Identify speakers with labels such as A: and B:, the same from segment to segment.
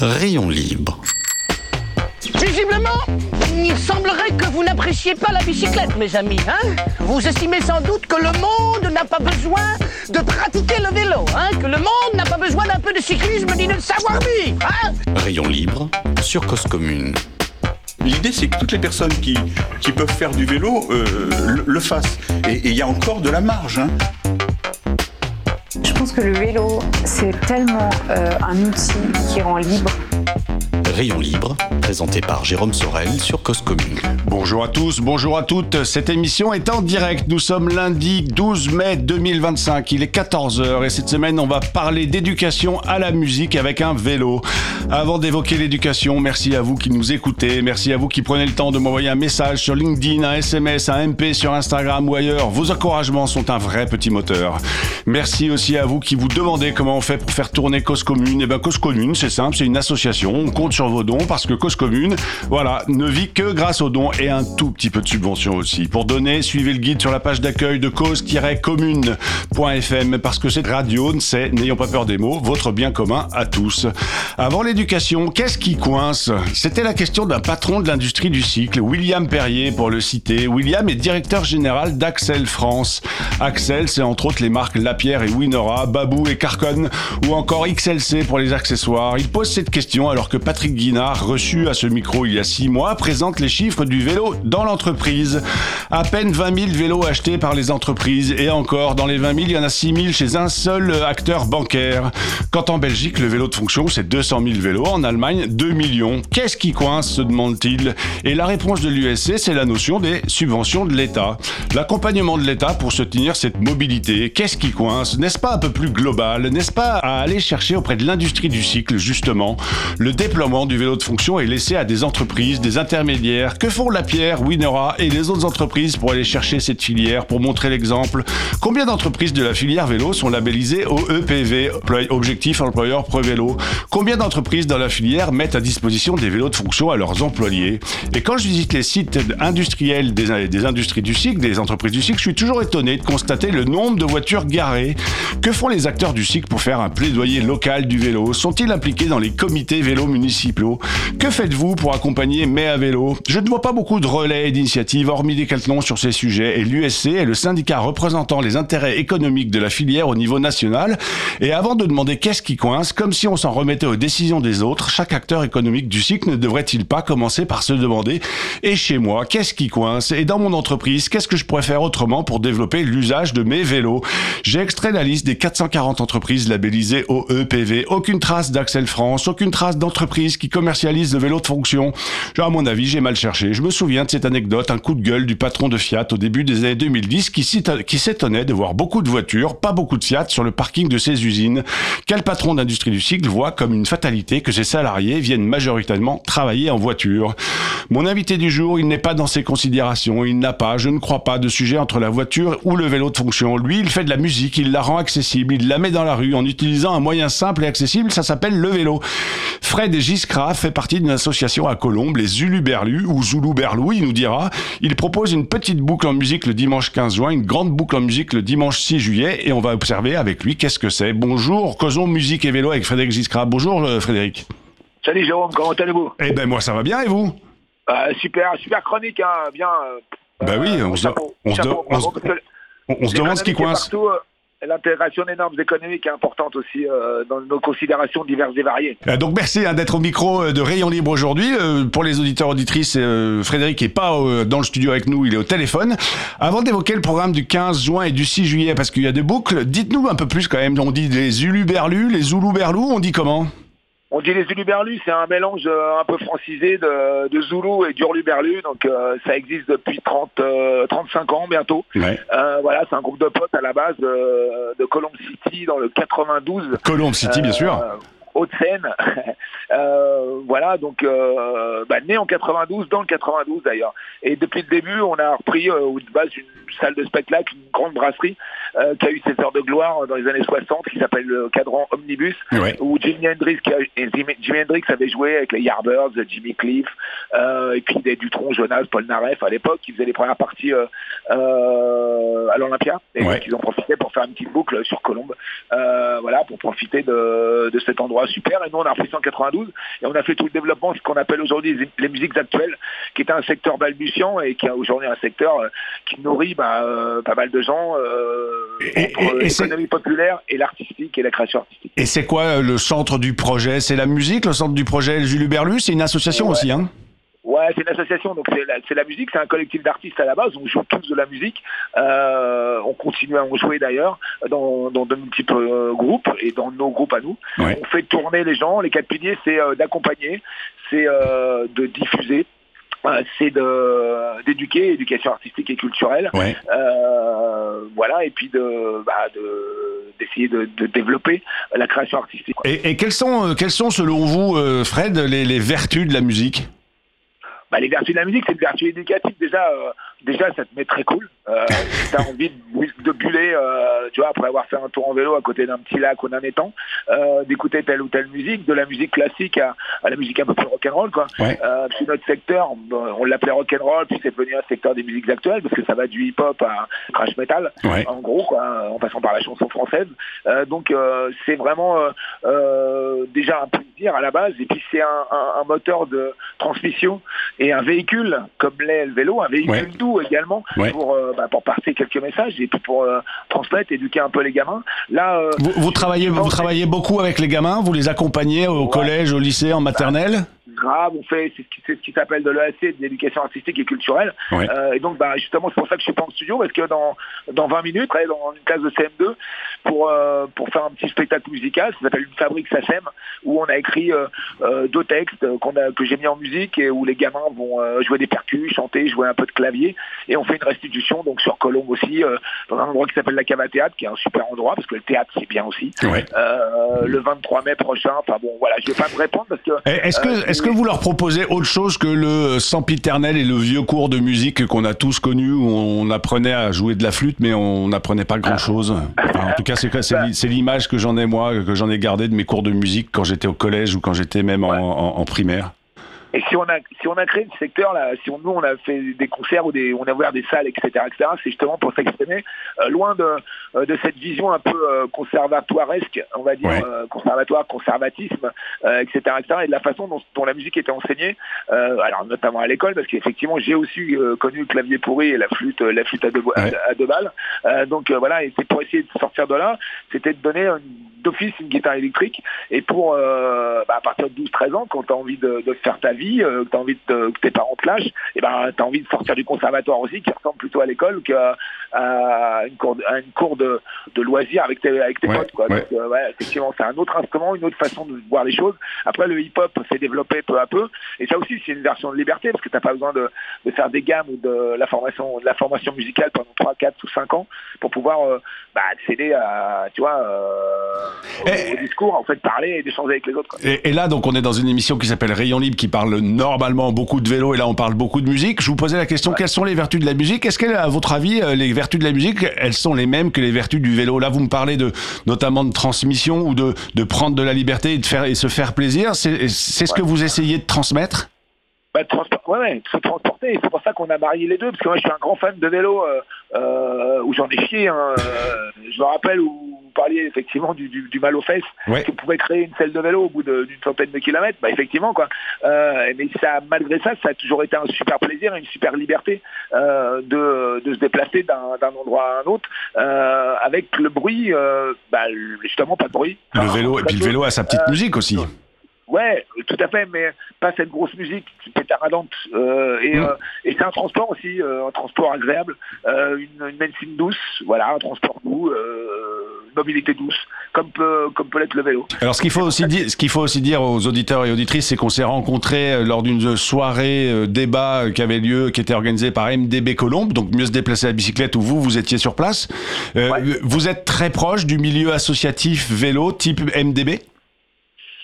A: Rayon libre.
B: Visiblement, il semblerait que vous n'appréciez pas la bicyclette, mes amis. Vous estimez sans doute que le monde n'a pas besoin de pratiquer le vélo, que le monde n'a pas besoin d'un peu de cyclisme ni de savoir-vivre.
A: Rayon libre sur Cause Commune.
C: L'idée, c'est que toutes les personnes qui peuvent faire du vélo le fassent. Et il y a encore de la marge.
D: Je pense que le vélo, c'est tellement un outil qui rend libre.
A: Rayon libre, présenté par Jérôme Sorel sur Cause Commune.
E: Bonjour à tous, bonjour à toutes. Cette émission est en direct. Nous sommes lundi 12 mai 2025. Il est 14h et cette semaine, on va parler d'éducation à la musique avec un vélo. Avant d'évoquer l'éducation, merci à vous qui nous écoutez. Merci à vous qui prenez le temps de m'envoyer un message sur LinkedIn, un SMS, un MP sur Instagram ou ailleurs. Vos encouragements sont un vrai petit moteur. Merci aussi à vous qui vous demandez comment on fait pour faire tourner Cause Commune. Cause Commune, c'est simple, c'est une association. On compte sur vos dons parce que Cause Commune, ne vit que grâce aux dons et un tout petit peu de subvention aussi. Pour donner, suivez le guide sur la page d'accueil de cause-commune.fm parce que cette radio, c'est, n'ayons pas peur des mots, votre bien commun à tous. Avant l'éducation, qu'est-ce qui coince ? C'était la question d'un patron de l'industrie du cycle, William Perrier pour le citer. William est directeur général d'Axel France. Axel, c'est entre autres les marques Lapierre et Winora, Babou et Carcon ou encore XLC pour les accessoires. Il pose cette question alors que Patrick Guinard, reçu à ce micro il y a 6 mois, présente les chiffres du vélo dans l'entreprise. À peine 20 000 vélos achetés par les entreprises et encore, dans les 20 000, il y en a 6 000 chez un seul acteur bancaire. Quand en Belgique, le vélo de fonction, c'est 200 000 vélos, en Allemagne, 2 millions. Qu'est-ce qui coince, se demande-t-il ? Et la réponse de l'USC, c'est la notion des subventions de l'État. L'accompagnement de l'État pour soutenir cette mobilité. Qu'est-ce qui coince ? N'est-ce pas un peu plus global ? N'est-ce pas à aller chercher auprès de l'industrie du cycle, justement ? Le déploiement du vélo de fonction est laissé à des entreprises, des intermédiaires. Que font Lapierre, Winora et les autres entreprises pour aller chercher cette filière, pour montrer l'exemple ? Combien d'entreprises de la filière vélo sont labellisées OEPV, Objectif Employeur Pro Vélo ? Combien d'entreprises dans la filière mettent à disposition des vélos de fonction à leurs employés ? Et quand je visite les sites industriels des industries du cycle, des entreprises du cycle, je suis toujours étonné de constater le nombre de voitures garées. Que font les acteurs du cycle pour faire un plaidoyer local du vélo ? Sont-ils impliqués dans les comités vélo municipaux ? Que faites-vous pour accompagner Mai à vélo ? Je ne vois pas beaucoup de relais et d'initiatives hormis Decathlon sur ces sujets et l'USC est le syndicat représentant les intérêts économiques de la filière au niveau national. Et avant de demander qu'est-ce qui coince, comme si on s'en remettait aux décisions des autres, chaque acteur économique du cycle ne devrait-il pas commencer par se demander « Et chez moi, qu'est-ce qui coince ? Et dans mon entreprise, qu'est-ce que je pourrais faire autrement pour développer l'usage de mes vélos ?» J'ai extrait la liste des 440 entreprises labellisées OEPV. Aucune trace d'Axel France, aucune trace d'entreprise qui commercialise le vélo de fonction. À mon avis, j'ai mal cherché. Je me souviens de cette anecdote, un coup de gueule du patron de Fiat au début des années 2010 qui s'étonnait de voir beaucoup de voitures, pas beaucoup de Fiat sur le parking de ses usines. Quel patron d'industrie du cycle voit comme une fatalité que ses salariés viennent majoritairement travailler en voiture ? Mon invité du jour, il n'est pas dans ses considérations. Il n'a pas, je ne crois pas, de sujet entre la voiture ou le vélo de fonction. Lui, il fait de la musique, il la rend accessible, il la met dans la rue en utilisant un moyen simple et accessible, ça s'appelle le vélo. Fred Giscra fait partie d'une association à Colombes, les Zuluberlus ou Zuluberlou, il nous dira. Il propose une petite boucle en musique le dimanche 15 juin, une grande boucle en musique le dimanche 6 juillet et on va observer avec lui qu'est-ce que c'est. Bonjour, causons musique et vélo avec Frédéric Giscra. Bonjour Frédéric.
F: Salut Jérôme, comment allez-vous ?
E: Eh ben moi ça va bien et vous ?
F: Super chronique, bien.
E: Oui, on se demande ce qui coince.
F: Partout, l'intégration des normes économiques est importante aussi dans nos considérations diverses et variées.
E: Donc merci d'être au micro de Rayon Libre aujourd'hui. Pour les auditeurs auditrices, Frédéric n'est pas dans le studio avec nous, il est au téléphone. Avant d'évoquer le programme du 15 juin et du 6 juillet, parce qu'il y a des boucles, dites-nous un peu plus quand même. On dit les Zuluberlus, les Zuluberlous, on dit comment ?
F: On dit les Zuluberlus, c'est un mélange un peu francisé de Zoulou et d'Hurluberlu, donc ça existe depuis 35 ans bientôt. Ouais. C'est un groupe de potes à la base de Colombes City dans le 92.
E: Colombes City, bien sûr.
F: Haute-Seine. voilà, donc né en 92, dans le 92 d'ailleurs. Et depuis le début, on a repris de base une salle de spectacle, une grande brasserie qui a eu ses heures de gloire dans les années 60, qui s'appelle le Cadran Omnibus, où Jimi Hendrix avait joué avec les Yardbirds, Jimmy Cliff, et puis des Dutronc, Jonas, Paul Naref à l'époque, qui faisaient les premières parties à l'Olympia. Et donc ils ont profité pour faire une petite boucle sur Colombes, pour profiter de cet endroit super. Et nous, on a repris ça en 92 et on a fait tout le développement, ce qu'on appelle aujourd'hui les musiques actuelles, qui était un secteur balbutiant et qui est aujourd'hui un secteur qui nourrit pas mal de gens entre l'économie populaire et l'artistique et la création artistique.
E: Et c'est quoi le centre du projet? C'est la musique, le centre du projet Jules Huberlus? C'est une association aussi, hein?
F: Ouais, c'est une association, donc c'est la musique, c'est un collectif d'artistes à la base, on joue tous de la musique, on continue à en jouer d'ailleurs dans de multiples groupes et dans nos groupes à nous. On fait tourner les gens, les 4 piliers, c'est d'accompagner, c'est de diffuser, c'est d'éduquer, éducation artistique et culturelle, et puis d'essayer de développer la création artistique.
E: Et quelles sont selon vous, Fred, les vertus de la musique?
F: Les vertus de la musique, c'est une vertu éducative. Déjà, ça te met très cool. Si t'as envie de buller, après avoir fait un tour en vélo à côté d'un petit lac ou d'un étang, d'écouter telle ou telle musique, de la musique classique à la musique un peu plus rock'n'roll, quoi. Puis notre secteur, on l'appelait rock'n'roll, puis c'est devenu un secteur des musiques actuelles, parce que ça va du hip-hop à crash metal, en gros, quoi, en passant par la chanson française. Donc, c'est vraiment déjà un plaisir à la base, et puis c'est un moteur de transmission et un véhicule, comme l'est le vélo, un véhicule doux également, pour passer quelques messages et puis pour transmettre, éduquer un peu les gamins. Là,
E: vous travaillez beaucoup avec les gamins, vous les accompagnez au collège, au lycée, en maternelle?
F: Grave, on fait c'est ce qui s'appelle de l'EAC, de l'éducation artistique et culturelle. Et donc justement c'est pour ça que je suis pas en studio, parce que dans 20 minutes, dans une classe de CM2 pour faire un petit spectacle musical, ça s'appelle Une fabrique SACEM, où on a écrit 2 textes que j'ai mis en musique et où les gamins vont jouer des percus, chanter, jouer un peu de clavier, et on fait une restitution donc sur Colombes aussi, dans un endroit qui s'appelle la Cave à Théâtre, qui est un super endroit parce que le théâtre c'est bien aussi. Le 23 mai prochain, je vais pas me répondre parce que
E: est-ce que vous leur proposez autre chose que le sempiternel et le vieux cours de musique qu'on a tous connu, où on apprenait à jouer de la flûte mais on n'apprenait pas grand-chose? En tout cas, c'est l'image que j'en ai moi, que j'en ai gardée de mes cours de musique quand j'étais au collège ou quand j'étais même en primaire.
F: Et si on a créé ce secteur là, nous on a fait des concerts ou on a ouvert des salles, etc., c'est justement pour s'exprimer loin de cette vision un peu conservatoiresque, on va dire, conservatoire, conservatisme, etc., et de la façon dont la musique était enseignée, alors notamment à l'école, parce qu'effectivement j'ai aussi connu le clavier pourri et la flûte à 2 balles, et c'est pour essayer de sortir de là, c'était de donner d'office une guitare électrique, et pour à partir de 12-13 ans, quand tu as envie de faire ta vie, que tu as envie que tes parents te lâchent, et tu as envie de sortir du conservatoire aussi, qui ressemble plutôt à l'école qu'à une cour de loisirs avec tes potes, quoi. Donc, effectivement, c'est un autre instrument, une autre façon de voir les choses. Après, le hip-hop s'est développé peu à peu, et ça aussi, c'est une version de liberté, parce que tu n'as pas besoin de faire des gammes ou de la formation musicale pendant 3, 4 ou 5 ans pour pouvoir accéder à, au discours, en fait, parler et d'échanger avec les autres, quoi.
E: Et là, donc, on est dans une émission qui s'appelle Rayon Libre, qui parle normalement beaucoup de vélo, et là, on parle beaucoup de musique. Je vous posais la question, quelles sont les vertus de la musique? Est-ce que, à votre avis, les vertus de la musique, elles sont les mêmes que les vertus du vélo? Là, vous me parlez notamment de transmission ou de prendre de la liberté et se faire plaisir. C'est ce que vous essayez de transmettre?
F: Se transporter, c'est pour ça qu'on a marié les deux, parce que moi je suis un grand fan de vélo, où j'en ai chié, je me rappelle où vous parliez effectivement du mal aux fesses, que pouvait créer une selle de vélo au bout d'une centaine de kilomètres, effectivement, quoi. Mais malgré ça a toujours été un super plaisir et une super liberté de se déplacer d'un endroit à un autre, avec le bruit, justement pas de bruit.
E: Le vélo a sa petite musique aussi.
F: Ouais, tout à fait, mais pas cette grosse musique pétaradante. Et c'est un transport aussi, un transport agréable, une médecine douce, un transport doux, une mobilité douce, comme peut l'être le vélo.
E: Alors ce qu'il faut aussi dire aux auditeurs et auditrices, c'est qu'on s'est rencontrés lors d'une soirée débat qui était organisée par MDB Colombes, donc Mieux se déplacer à bicyclette, où vous étiez sur place. Vous êtes très proche du milieu associatif vélo type MDB?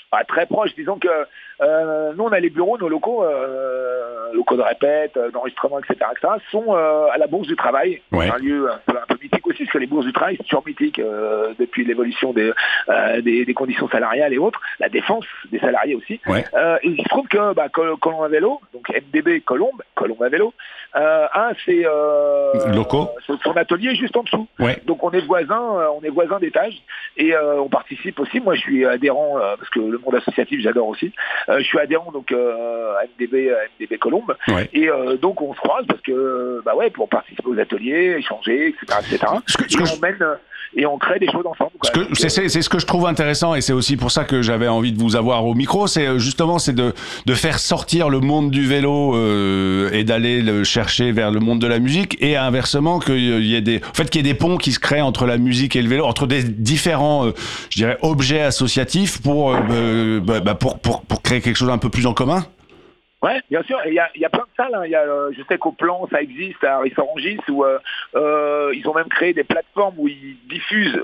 F: Très proche. Disons que nous, on a les bureaux, nos locaux de répète, d'enregistrement, etc., sont à la Bourse du Travail.
E: Ouais.
F: Un lieu un peu mythique aussi, parce que les bourses du travail, c'est toujours mythique depuis l'évolution des conditions salariales et autres, la défense des salariés aussi.
E: Ouais.
F: Et il se trouve que Colombe à vélo, donc MDB Colombe à vélo, a ses
E: locaux,
F: son atelier juste en dessous.
E: Ouais.
F: Donc on est voisins d'étage et on participe aussi. Moi, je suis adhérent parce que le monde associatif, j'adore aussi. Je suis adhérent donc à MDB Colombe.
E: Ouais.
F: Et donc on se croise parce que pour participer aux ateliers, échanger, etc. Et on crée des choses ensemble.
E: C'est ce que je trouve intéressant, et c'est aussi pour ça que j'avais envie de vous avoir au micro, c'est justement de faire sortir le monde du vélo et d'aller le chercher vers le monde de la musique, et inversement qu'il y ait des ponts qui se créent entre la musique et le vélo, entre des différents je dirais objets associatifs pour créer quelque chose un peu plus en commun.
F: Ouais, bien sûr. Il y a plein de salles. Je sais qu'au Plan, ça existe à Rissorangis, où ils ont même créé des plateformes où ils diffusent,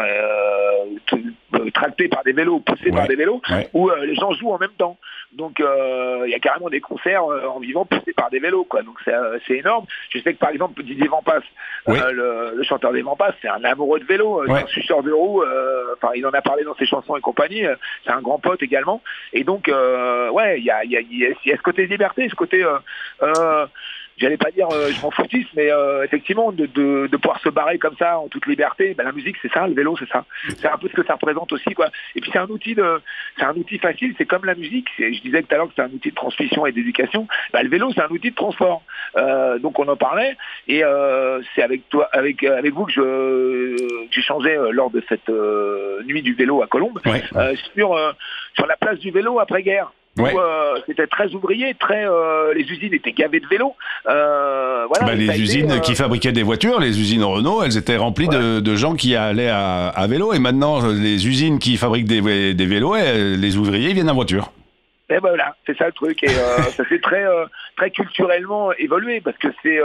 F: tractés par des vélos, poussés par des vélos, où les gens jouent en même temps. Donc il y a carrément des concerts en vivant poussés par des vélos, quoi. Donc c'est énorme. Je sais que par exemple Didier Vampas, le chanteur des Vampas, c'est un amoureux de vélo, c'est un suceur de roue. Il en a parlé dans ses chansons et compagnie. C'est un grand pote également. Et donc il y a ce côté liberté, ce côté j'allais pas dire je m'en foutisse, mais effectivement de pouvoir se barrer comme ça en toute liberté. La musique, c'est ça, le vélo, c'est ça. C'est un peu ce que ça représente aussi, quoi. Et puis c'est un outil facile. C'est comme la musique. Je disais tout à l'heure que c'est un outil de transmission et d'éducation. Le vélo, c'est un outil de transport. Donc on en parlait, et c'est avec vous que j'échangeais lors de cette nuit du vélo à Colombe sur la place du vélo après-guerre.
E: Ouais.
F: Où c'était très ouvrier, les usines étaient gavées de vélos.
E: Les usines qui fabriquaient des voitures, les usines Renault, elles étaient remplies de gens qui allaient à vélo. Et maintenant, les usines qui fabriquent des vélos, les ouvriers viennent en voiture.
F: Et voilà, c'est ça le truc, et ça s'est très culturellement évolué, parce que c'est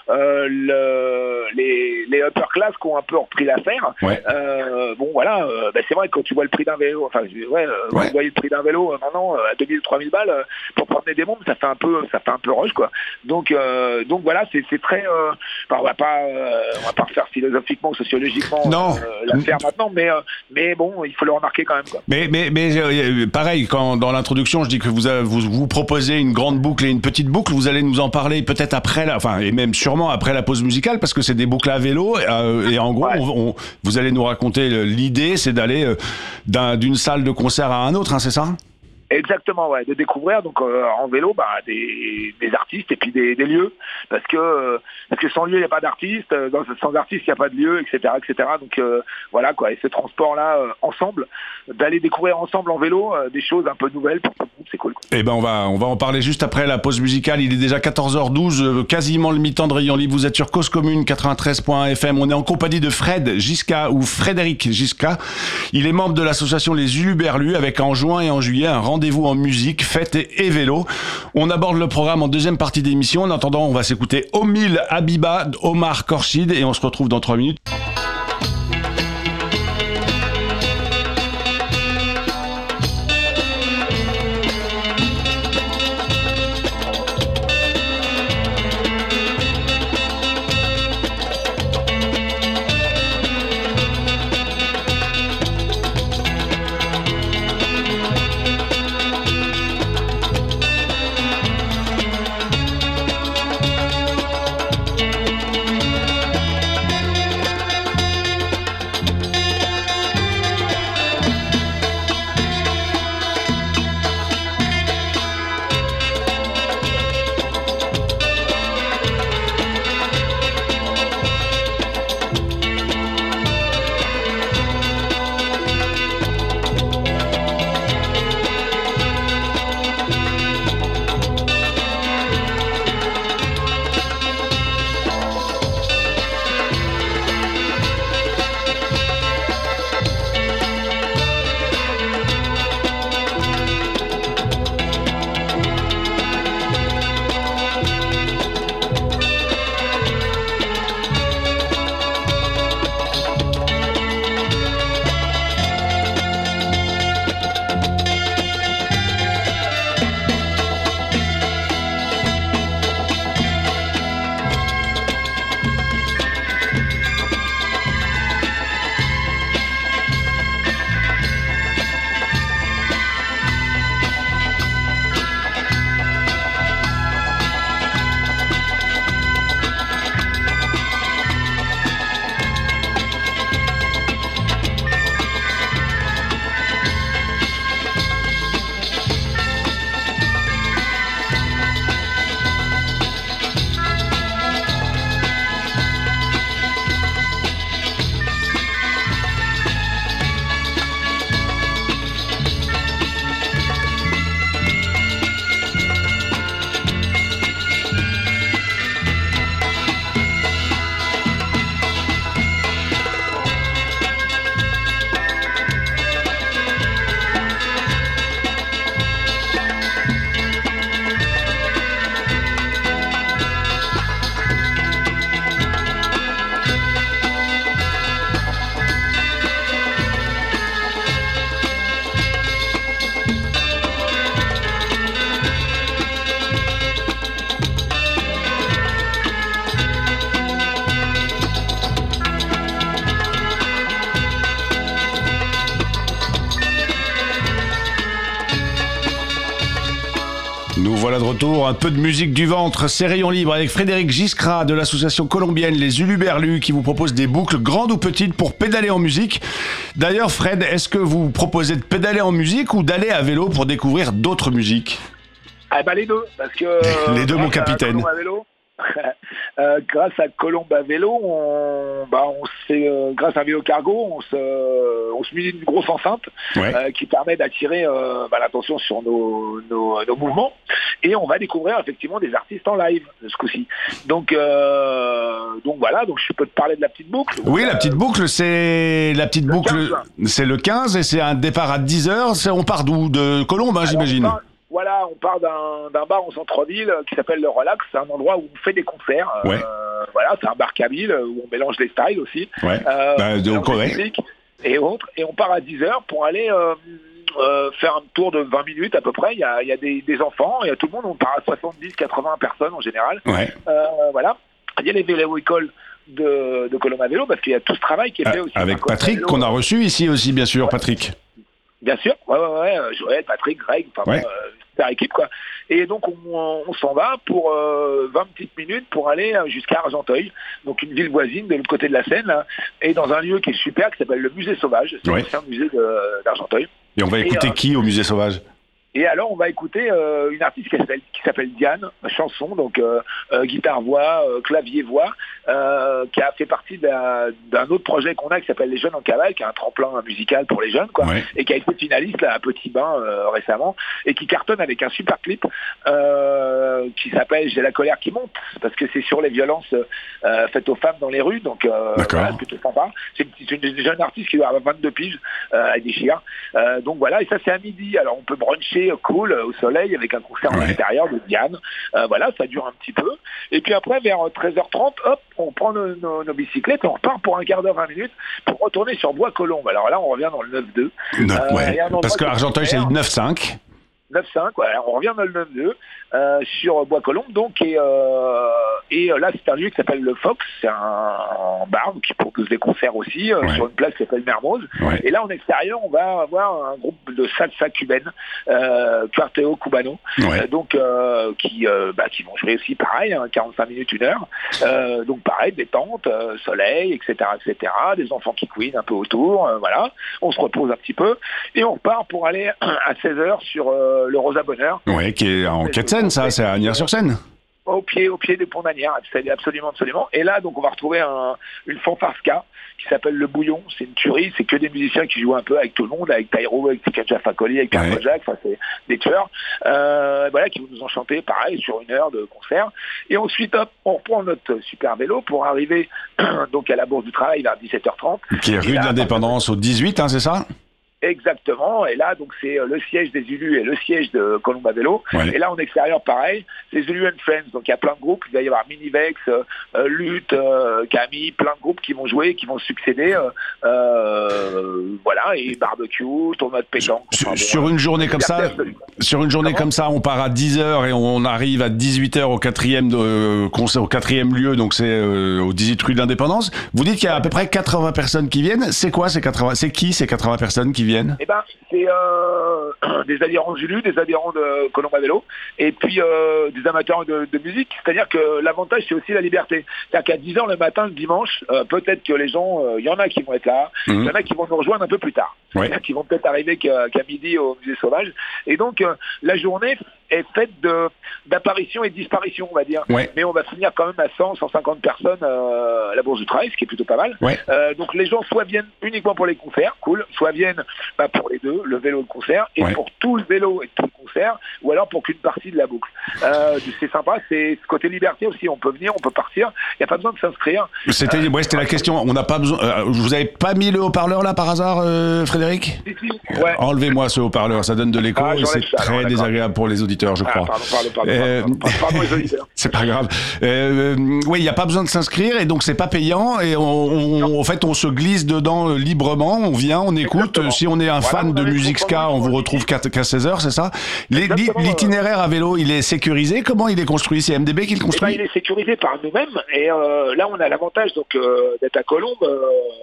F: les upper class qui ont un peu repris l'affaire. Ouais. C'est vrai que quand tu vois le prix d'un vélo, vous voyez le prix d'un vélo maintenant à 2000 3000 balles pour promener des mondes, ça fait un peu rush, quoi. Donc voilà, c'est très on va pas refaire philosophiquement ou sociologiquement l'affaire maintenant, mais bon, il faut le remarquer quand même, quoi.
E: Mais pareil, quand dans l'introduction je dis que vous proposez une grande boucle et une petite boucle, vous allez nous en parler peut-être après et même sûrement après la pause musicale, parce que c'est des boucles à vélo, et en gros vous allez nous raconter l'idée, c'est d'aller d'une salle de concert à un autre, hein, c'est ça ?
F: Exactement, de découvrir donc en vélo des artistes et puis des lieux, parce que sans lieu il n'y a pas d'artiste, sans artiste il n'y a pas de lieu, etc. Donc voilà, quoi. Et ce transport là ensemble, d'aller découvrir ensemble en vélo des choses un peu nouvelles pour tout le monde, c'est cool, quoi.
E: Et on va en parler juste après la pause musicale. Il est déjà 14h12, quasiment le mi-temps de Rayon Libre. Vous êtes sur Cause Commune 93.1 FM. On est en compagnie de Frédéric Gisca. Il est membre de l'association Les Uluberlus, avec en juin et en juillet un rendez-vous en musique, fête et vélo. On aborde le programme en deuxième partie d'émission. En attendant, on va s'écouter Omil Habiba, Omar Khorshid, et on se retrouve dans 3 minutes. Nous voilà de retour, un peu de musique du ventre, c'est Rayon Libre avec Frédéric Giscra de l'association colombienne Les Uluberlus qui vous propose des boucles grandes ou petites pour pédaler en musique. D'ailleurs Fred, est-ce que vous proposez de pédaler en musique ou d'aller à vélo pour découvrir d'autres musiques ?
F: Ah bah les deux, parce que...
E: les deux mon capitaine.
F: Grâce à Colombe à vélo, on se fait, grâce à un vélo cargo, on se munit d'une grosse enceinte qui permet d'attirer l'attention sur nos mouvements, et on va découvrir effectivement des artistes en live ce coup-ci. Donc voilà, donc je peux te parler de la petite boucle.
E: Oui, la petite boucle, c'est le 15 et c'est un départ à 10h. On part d'où ? De Colombe, j'imagine.
F: Voilà, on part d'un bar en centre-ville qui s'appelle le Relax. C'est un endroit où on fait des concerts. Voilà, c'est un bar kabyle où on mélange les styles aussi. Et autres. Et on part à 10h pour aller faire un tour de 20 minutes à peu près. Il y a des enfants, il y a tout le monde. On part à 70-80 personnes en général. Voilà. Il y a les vélo-écoles de Colombe à vélo parce qu'il y a tout ce travail qui est fait aussi.
E: Avec Patrick, qu'on a reçu ici aussi, bien sûr, Patrick.
F: Bien sûr, Joël, Patrick, Greg, super équipe quoi. Et donc on s'en va pour 20 petites minutes pour aller jusqu'à Argenteuil, donc une ville voisine de l'autre côté de la Seine, là, et dans un lieu qui est super, qui s'appelle le Musée Sauvage. C'est un musée d'Argenteuil.
E: Et on va écouter qui au Musée Sauvage ?
F: Et alors, on va écouter une artiste qui s'appelle Diane, chanson, donc guitare-voix, clavier-voix, qui a fait partie d'un autre projet qu'on a qui s'appelle Les Jeunes en Cavale, qui est un tremplin musical pour les jeunes, quoi, et qui a été finaliste là, à Petit Bain récemment, et qui cartonne avec un super clip qui s'appelle J'ai la colère qui monte, parce que c'est sur les violences faites aux femmes dans les rues, donc voilà, c'est plutôt sympa. C'est une jeune artiste qui doit avoir 22 piges, avec des chiens. Donc voilà, et ça c'est à midi, alors on peut bruncher cool au soleil avec un concert en extérieur de Diane. Voilà, ça dure un petit peu. Et puis après, vers 13h30, hop, on prend nos bicyclettes et on repart pour un quart d'heure, 20 minutes pour retourner sur Bois-Colombes. Alors là, on revient dans le 9-2.
E: Parce que Argenteuil, c'est le 9-5.
F: 9-5, on revient dans le 9-2 sur Bois-Colombes, donc, et là c'est un lieu qui s'appelle le Fox, c'est un bar qui propose des concerts aussi sur une place qui s'appelle Mermoz, et là en extérieur on va avoir un groupe de salsa cubaine, Quarteo Cubano, donc qui vont jouer aussi pareil, 45 minutes, 1 heure, donc pareil, détente, soleil, etc., des enfants qui couinent un peu autour, voilà, on se repose un petit peu, et on repart pour aller à 16h sur le Rosa Bonheur. Oui,
E: qui est en quai de Seine, ça, c'est à Agnières-sur-Seine.
F: Au pied des ponts d'Agnières, absolument. Et là, donc, on va retrouver une fanfare ska qui s'appelle Le Bouillon. C'est une tuerie, c'est que des musiciens qui jouent un peu avec tout le monde, avec Taïro, avec Tikaja Fakoli, avec Pierre Kojak, c'est des tueurs, voilà, qui vont nous enchanter, pareil, sur 1 heure de concert. Et ensuite, hop, on reprend notre super vélo pour arriver donc à la Bourse du Travail vers 17h30. Qui est
E: rue de l'Indépendance au 18, c'est ça ?
F: Exactement, et là donc c'est le siège des Ulus et le siège de Colombe à vélo, et là en extérieur pareil, c'est Ulus and Friends, donc il y a plein de groupes, il va y avoir Minivex, Lutte, Camille, plein de groupes qui vont jouer, qui vont succéder, voilà, et barbecue, tournoi de pétanque.
E: Sur une journée comme ça, on part à 10h et on arrive à 18h au quatrième lieu, donc c'est au 18 rue de l'Indépendance. Vous dites qu'il y a à peu près 80 personnes qui viennent, c'est quoi ces 80, c'est qui ces 80 personnes qui viennent?
F: Eh ben, c'est des adhérents d'Ulus, des adhérents de Colombe à vélo, et puis des amateurs de musique. C'est-à-dire que l'avantage, c'est aussi la liberté. C'est-à-dire qu'à 10h le matin, le dimanche, peut-être que les gens, il y en a qui vont être là, il y en a qui vont nous rejoindre un peu plus tard. C'est-à-dire qu'ils vont peut-être arriver qu'à midi au Musée Sauvage. Et donc, la journée est faite d'apparitions et de disparitions, on va dire. Mais on va finir quand même à 100-150 personnes à la Bourse du Travail, ce qui est plutôt pas mal. Donc les gens soit viennent uniquement pour les concerts, cool, soit viennent pour les deux, le vélo et le concert, et pour tout le vélo et tout le concert, ou alors pour qu'une partie de la boucle. C'est sympa, c'est ce côté liberté aussi, on peut venir, on peut partir, il n'y a pas besoin de s'inscrire.
E: C'était la question, on n'a pas besoin... vous avez pas mis le haut-parleur là par hasard, Frédéric? Enlevez-moi ce haut-parleur, ça donne de l'écho et c'est très désagréable pour les auditeurs, je crois.
F: Pardon les auditeurs.
E: C'est pas grave. Oui, il n'y a pas besoin de s'inscrire et donc c'est pas payant et en fait on se glisse dedans librement, on vient, on écoute. Exactement. Si on est un fan de musique ska, on vous retrouve qu'à 16h, c'est ça? L'itinéraire à vélo, il est sécurisé? Comment il est construit? C'est MDB qui le construit?
F: Il est sécurisé par nous-mêmes et là on a l'avantage donc d'être à Colombe.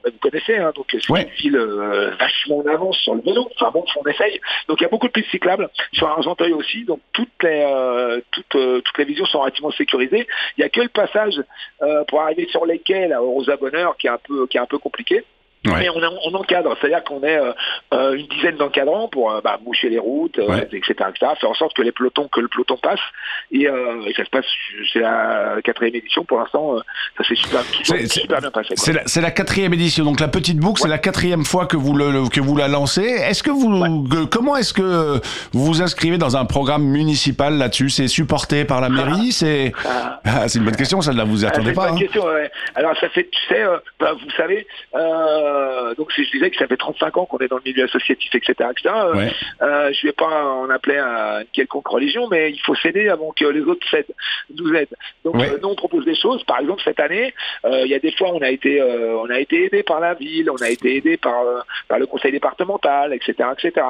F: vous connaissez, hein, donc c'est une ville vachement en avance sur le vélo. Enfin bon, on essaye. Donc il y a beaucoup de pistes cyclables sur Argenteuil aussi. Donc toutes les visions sont relativement sécurisées. Il y a que le passage pour arriver sur les quais là, au Rosa Bonheur qui est un peu compliqué.
E: Ouais.
F: Mais on encadre, c'est-à-dire qu'on est une dizaine d'encadrants pour boucher les routes, etc., faire en sorte que le peloton passe. Et ça se passe, c'est la 4e édition pour l'instant, ça s'est super bien passé.
E: C'est la 4e édition, donc la petite boucle, c'est la 4e fois que vous la lancez. Est-ce que comment est-ce que vous vous inscrivez dans un programme municipal là-dessus? C'est supporté par la mairie? C'est une bonne question, ça ne vous attendez pas.
F: C'est une bonne question, ouais. Alors ça fait, tu sais, vous savez. Donc je disais que ça fait 35 ans qu'on est dans le milieu associatif, etc. Je vais pas en appeler à une quelconque religion, mais il faut céder avant que les autres nous aident. Donc nous on propose des choses. Par exemple cette année, il y a des fois on a été aidé par la ville, on a été aidé par le conseil départemental, etc.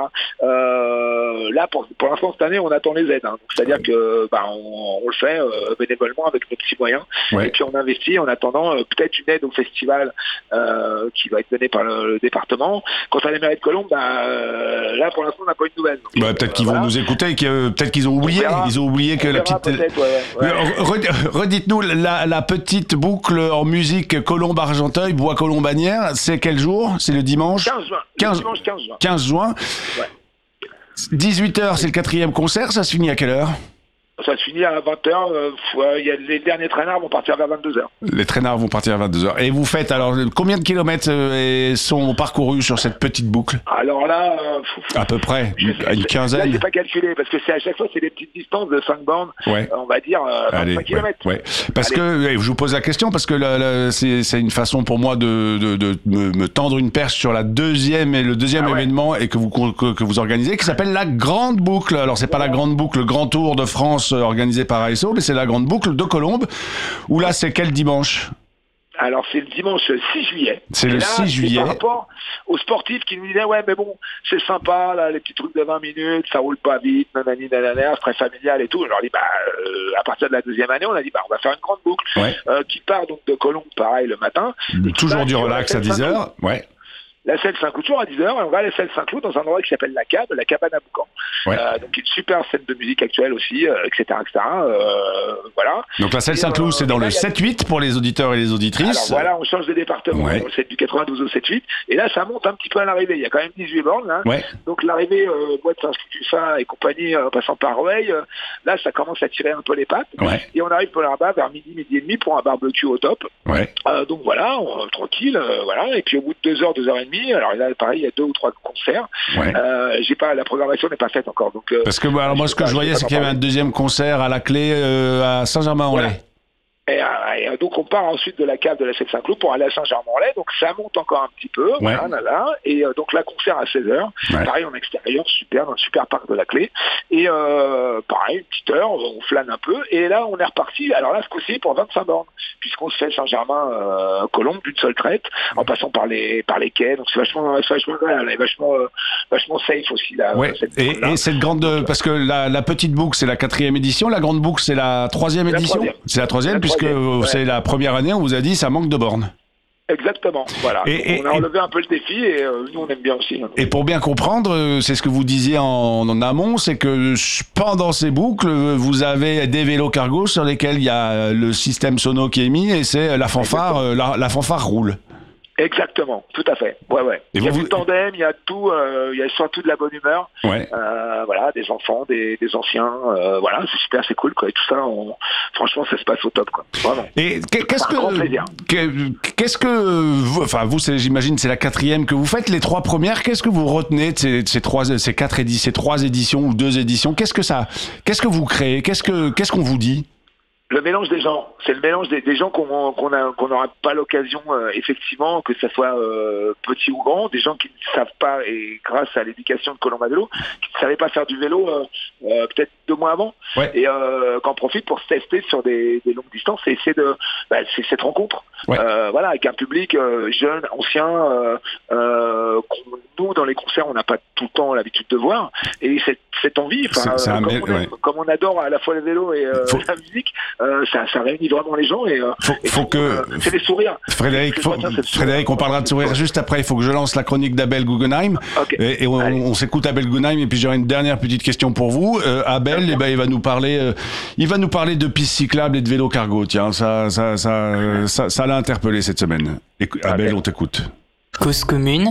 F: Là pour l'instant cette année on attend les aides. Hein. C'est-à-dire que on le fait bénévolement avec nos petits moyens. Et puis on investit en attendant peut-être une aide au festival qui va être donné par le département. Quant à la mairie de Colombes, là pour l'instant on n'a pas eu de nouvelles.
E: Peut-être qu'ils vont nous écouter, peut-être qu'ils ont oublié. Ils ont oublié que la petite. Redites-nous la petite boucle en musique Colombes-Argenteuil, Bois-Colombanière, c'est quel jour? C'est le dimanche
F: 15 juin.
E: 15 juin. 18h, c'est le 4e concert, ça se finit à quelle heure?
F: Ça se finit à 20h. Les derniers traînards vont partir vers 22h.
E: Les traînards vont partir à 22h. Et vous faites alors combien de kilomètres sont parcourus sur cette petite boucle? Alors là, à peu près une quinzaine.
F: Là, j'ai pas calculé parce que à chaque fois c'est des petites distances de 5 bornes. On va dire 25 km.
E: Parce que je vous pose la question parce que c'est une façon pour moi de me tendre une perche sur le deuxième événement et que vous organisez qui s'appelle la Grande Boucle. Alors c'est pas la Grande Boucle, le Grand Tour de France organisé par ASO, mais c'est la Grande Boucle de Colombes, où là, c'est quel dimanche?
F: Alors, c'est le dimanche 6 juillet.
E: C'est le 6 juillet.
F: Par rapport aux sportifs qui nous disaient, mais bon, c'est sympa, là, les petits trucs de 20 minutes, ça roule pas vite, nanani, c'est très familial et tout. Alors, à partir de la 2e année, on a dit, on va faire une grande boucle, qui part donc de Colombes, pareil, le matin.
E: Toujours du relax à 10h.
F: La Selle Saint-Cloud, toujours à 10h, et on va à la Selle Saint-Cloud dans un endroit qui s'appelle la cabane à Boucan. Donc une super scène de musique actuelle aussi, etc. Voilà.
E: Donc la Selle Saint-Cloud, c'est dans le 7-8 pour les auditeurs et les auditrices.
F: Alors voilà, on change de département, du 92 au 7-8, et là ça monte un petit peu à l'arrivée, il y a quand même 18 bornes, là. Donc l'arrivée, boîte Saint-Cloud et compagnie, passant par Rueil, là ça commence à tirer un peu les pattes, et on arrive là-bas vers midi et demi pour un barbecue au top. Donc voilà, tranquille, et puis au bout de 2h30, alors là pareil il y a 2 ou 3 concerts. La programmation n'est pas faite encore. Donc,
E: parce que moi ce que je voyais c'est qu'il y avait un deuxième concert à la clé à Saint-Germain-en-Laye.
F: Et donc on part ensuite de la cave de la Selle Saint-Cloud pour aller à Saint-Germain-en-Laye, donc ça monte encore un petit peu, et donc là concert à 16h, pareil en extérieur, super, dans le super parc de la Clé, et pareil, une petite heure, on flâne un peu, et là on est reparti, alors là ce coup-ci pour 25 bornes, puisqu'on se fait Saint-Germain-Colombes d'une seule traite, en passant par les quais, donc c'est vachement safe aussi là.
E: Et cette grande, parce que la petite boucle c'est la 4e édition, la grande boucle c'est la 3e édition? C'est la 3e, puisque c'est la première année, on vous a dit ça manque de bornes.
F: Exactement, voilà. On a relevé un peu le défi et nous on aime bien aussi.
E: Et pour bien comprendre, c'est ce que vous disiez en amont, c'est que pendant ces boucles, vous avez des vélos cargo sur lesquels il y a le système sono qui est mis et c'est la fanfare, la fanfare roule.
F: Exactement, tout à fait. Il y a du tandem, il y a tout, il y a surtout de la bonne humeur. Des enfants, des anciens, c'est super, c'est cool, quoi. Et tout ça, franchement, ça se passe au top, quoi. Vraiment.
E: Et qu'est-ce que vous, j'imagine, c'est la 4e que vous faites. Les 3 premières, qu'est-ce que vous retenez de ces 3 éditions ou 2 éditions? Qu'est-ce que vous créez? Qu'est-ce qu'on vous dit?
F: Le mélange des gens, c'est le mélange des gens qu'on n'aura pas l'occasion, effectivement, que ça soit petit ou grand, des gens qui ne savent pas, et grâce à l'éducation de Colombes à vélo, qui ne savaient pas faire du vélo peut-être 2 mois avant, et qu'en profitent pour se tester sur des longues distances et essayer c'est cette rencontre, avec un public jeune, ancien, nous dans les concerts on n'a pas tout le temps l'habitude de voir, et cette envie, comme on adore à la fois le vélo et la musique, ça réunit vraiment les gens et c'est des sourires.
E: Frédéric, on parlera de sourire juste après. Il faut que je lance la chronique d'Abel Guggenheim et on s'écoute Abel Guggenheim et puis j'aurai une dernière petite question pour vous. Abel, il va nous parler de pistes cyclables et de vélo cargo. Tiens, ça l'a interpellé cette semaine. Abel, on t'écoute.
G: Cause commune.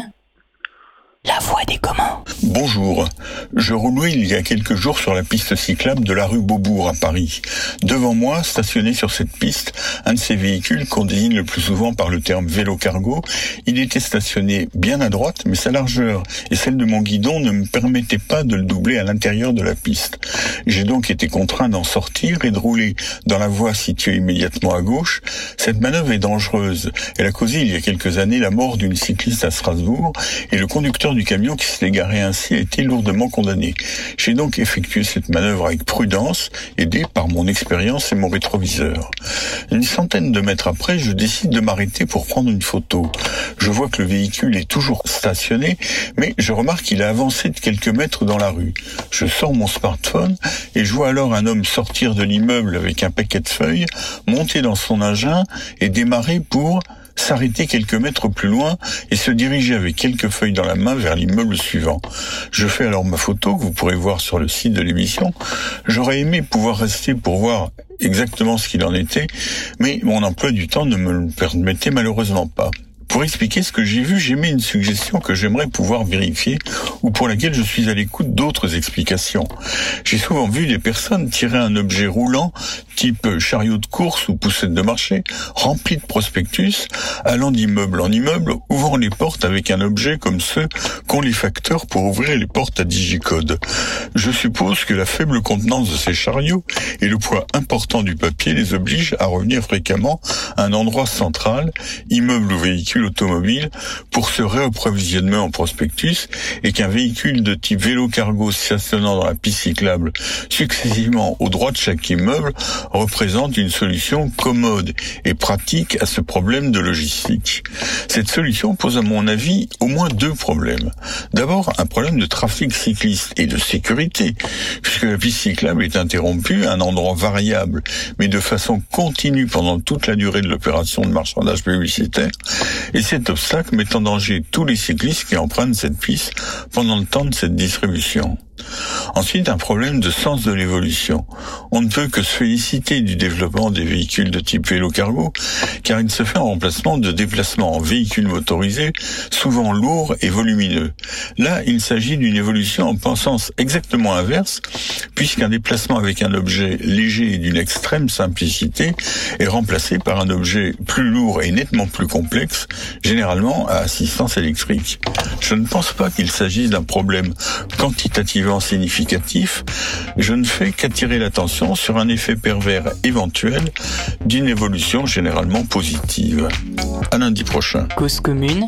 G: La voix des communs.
C: Bonjour, je roulais il y a quelques jours sur la piste cyclable de la rue Beaubourg à Paris. Devant moi, stationné sur cette piste, un de ces véhicules qu'on désigne le plus souvent par le terme vélo cargo. Il était stationné bien à droite, mais sa largeur et celle de mon guidon ne me permettaient pas de le doubler à l'intérieur de la piste. J'ai donc été contraint d'en sortir et de rouler dans la voie située immédiatement à gauche. Cette manœuvre est dangereuse. Elle a causé il y a quelques années la mort d'une cycliste à Strasbourg et le conducteur du camion qui s'est égaré ainsi a été lourdement condamné. J'ai donc effectué cette manœuvre avec prudence, aidé par mon expérience et mon rétroviseur. Une centaine de mètres après, je décide de m'arrêter pour prendre une photo. Je vois que le véhicule est toujours stationné, mais je remarque qu'il a avancé de quelques mètres dans la rue. Je sors mon smartphone et je vois alors un homme sortir de l'immeuble avec un paquet de feuilles, monter dans son engin et démarrer pour s'arrêter quelques mètres plus loin et se diriger avec quelques feuilles dans la main vers l'immeuble suivant. Je fais alors ma photo que vous pourrez voir sur le site de l'émission. J'aurais aimé pouvoir rester pour voir exactement ce qu'il en était, mais mon emploi du temps ne me le permettait malheureusement pas. Pour expliquer ce que j'ai vu, j'ai mis une suggestion que j'aimerais pouvoir vérifier ou pour laquelle je suis à l'écoute d'autres explications. J'ai souvent vu des personnes tirer un objet roulant, type chariot de course ou poussette de marché, rempli de prospectus, allant d'immeuble en immeuble, ouvrant les portes avec un objet comme ceux qu'ont les facteurs pour ouvrir les portes à digicode. Je suppose que la faible contenance de ces chariots et le poids important du papier les obligent à revenir fréquemment à un endroit central, immeuble ou véhicule automobile, pour ce réapprovisionnement en prospectus, et qu'un véhicule de type vélo cargo stationnant dans la piste cyclable successivement au droit de chaque immeuble représente une solution commode et pratique à ce problème de logistique. Cette solution pose à mon avis au moins deux problèmes. D'abord, un problème de trafic cycliste et de sécurité, puisque la piste cyclable est interrompue à un endroit variable, mais de façon continue pendant toute la durée de l'opération de marchandage publicitaire, et cet obstacle met en danger tous les cyclistes qui empruntent cette piste pendant le temps de cette distribution. Ensuite, un problème de sens de l'évolution. On ne peut que se féliciter du développement des véhicules de type vélo cargo, car il se fait en remplacement de déplacements en véhicules motorisés, souvent lourds et volumineux. Là, il s'agit d'une évolution en sens exactement inverse, puisqu'un déplacement avec un objet léger et d'une extrême simplicité est remplacé par un objet plus lourd et nettement plus complexe, généralement à assistance électrique. Je ne pense pas qu'il s'agisse d'un problème quantitativement significatif. Je ne fais qu'attirer l'attention sur un effet pervers éventuel d'une évolution généralement positive. À lundi prochain.
G: Cause commune,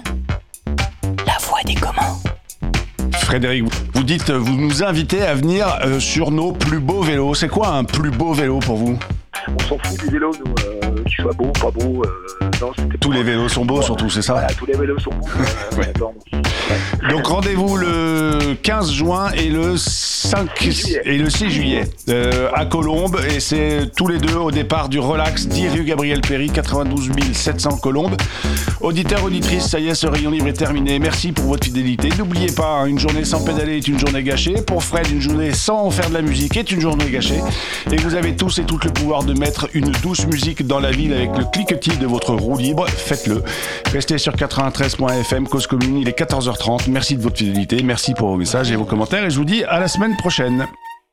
G: la voix des communs.
E: Frédéric, vous nous invitez à venir sur nos plus beaux vélos. C'est quoi un plus beau vélo pour vous ?
F: On s'en fout du vélo, nous, qu'ils soient beaux, pas beaux. Non,
E: tous les vélos sont beaux, surtout, c'est ça ?
F: Voilà, tous les vélos sont beaux.
E: Ouais. Donc rendez-vous le 15 juin et le 6 juillet à Colombes, et c'est tous les deux au départ du Relax 10 rue Gabriel Péry, 92 700 Colombes. Auditeurs, auditrices, ça y est, ce rayon libre est terminé. Merci pour votre fidélité. N'oubliez pas, une journée sans pédaler est une journée gâchée. Pour Fred, une journée sans faire de la musique est une journée gâchée. Et vous avez tous et toutes le pouvoir de mettre une douce musique dans la ville avec le cliquetis de votre roue libre. Faites-le. Restez sur 93.fm, Cause Commune, il est 14h30. Merci de votre fidélité, merci pour vos messages et vos commentaires, et je vous dis à la semaine prochaine.